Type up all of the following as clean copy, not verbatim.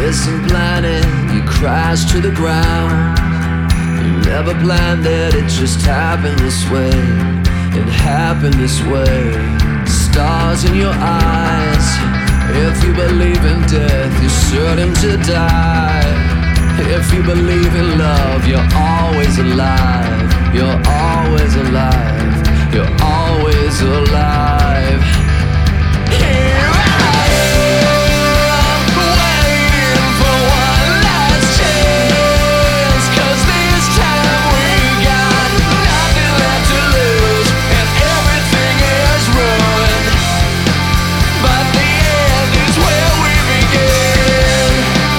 isn't planning, you crash to the ground. You never planned it, it just happened this way. It happened this way. Stars in your eyes. If you believe in death, you're certain to die. If you believe in love, you're always alive. You're always alive. You're always alive. Here I am, waiting for one last chance. 'Cause this time we got nothing left to lose, and everything is ruined. But the end is where we begin.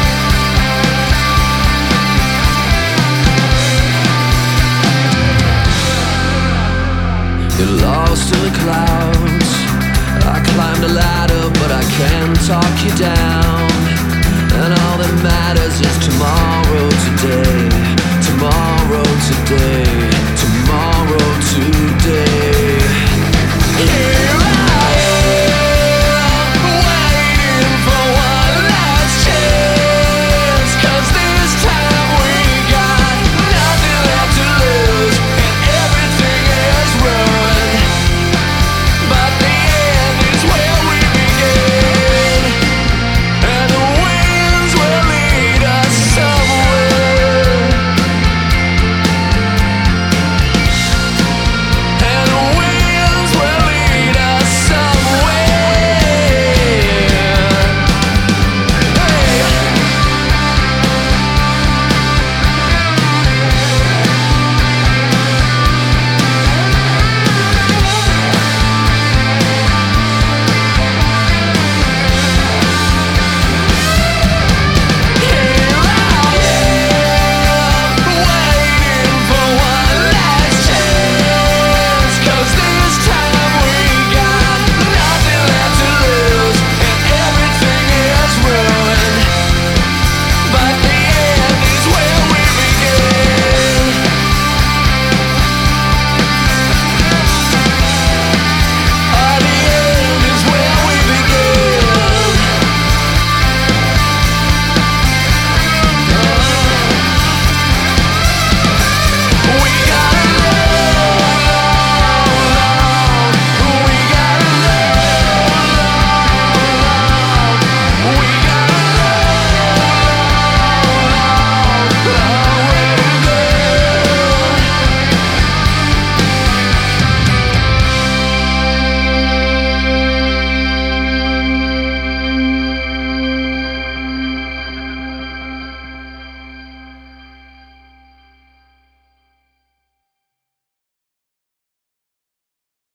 You're lost in the clouds. I climbed a ladder, but I can't talk you down. And all that matters is tomorrow today. Tomorrow today.